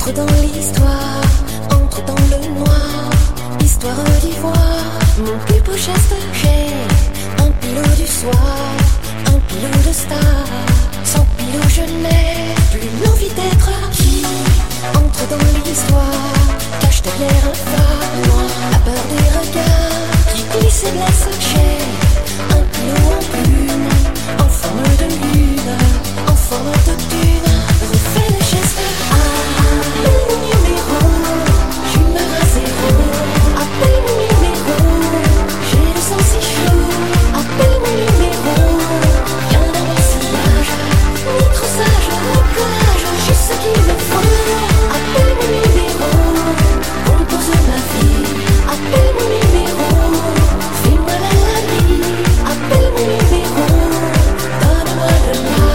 Entre dans l'histoire, entre dans le noir, histoire d'ivoire, mon plus beau geste, j'ai un pilot du soir, un pilot de star. Sans pilot je n'ai plus l'envie d'être qui entre dans l'histoire, cache derrière un phare, la peur des regards qui glissent et blessent. J'ai un pilot en plume, en forme de lune, en forme de dune, refait le geste. Appelle mon numéro, je me rase zéro. Appelle mon numéro, j'ai le sang si chaud. Appelle mon numéro, viens dans mon sillage, ni trop sage, ni collage, juste ce qu'il me faut. Appelle mon numéro, compose ma vie. Appelle mon numéro, fais-moi la vie. Appelle mon numéro, donne-moi de la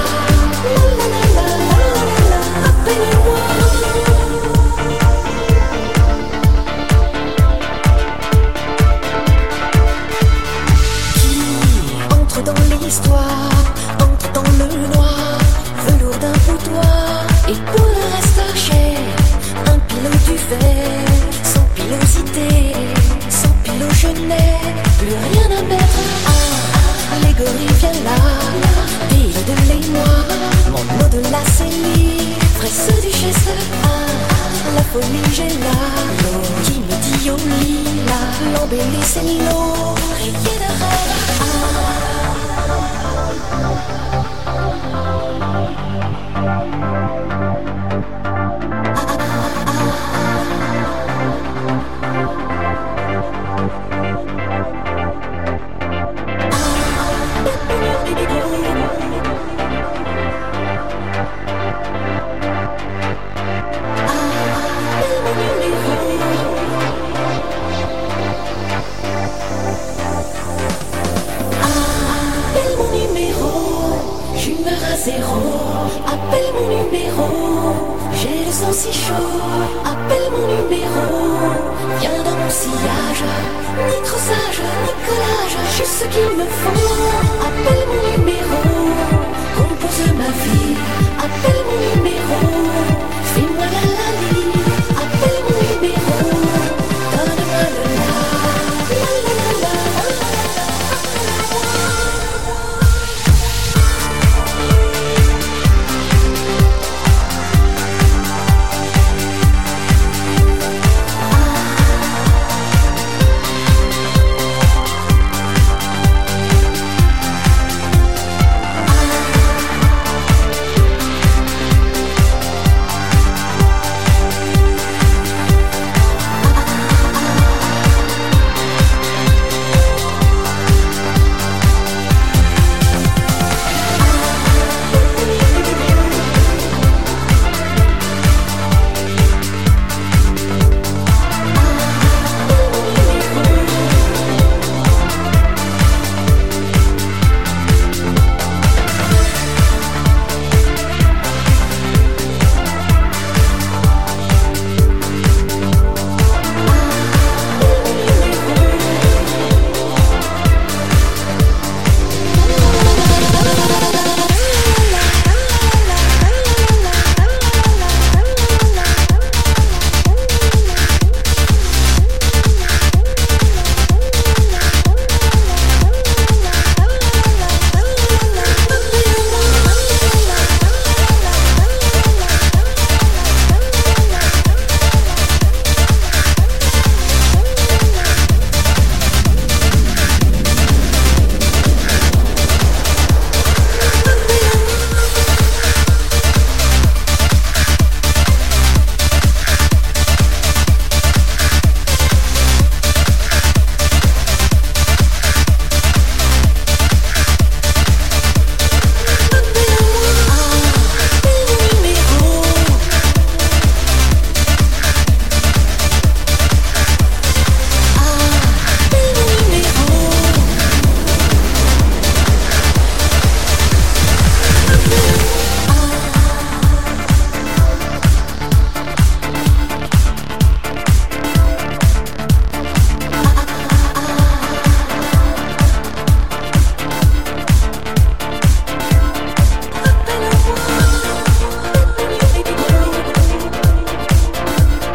appelle-moi. Entre dans l'histoire, entre dans le noir, velours d'un boudoir. Et pour le reste, j'ai un pilot du verre, sans pilosité, sans pilot je n'ai plus rien à mettre. Les gorilles viennent là, pays de l'émoi, mon au-delà c'est l'ivresse du geste. La folie j'ai là, l'eau qui me dit au lit, là, l'embellie c'est l'eau, rien de rêve. Zéro, appelle mon numéro, j'ai le sang si chaud. Appelle mon numéro, viens dans mon sillage, ni trop sage, ni collage, juste ce qu'il me faut.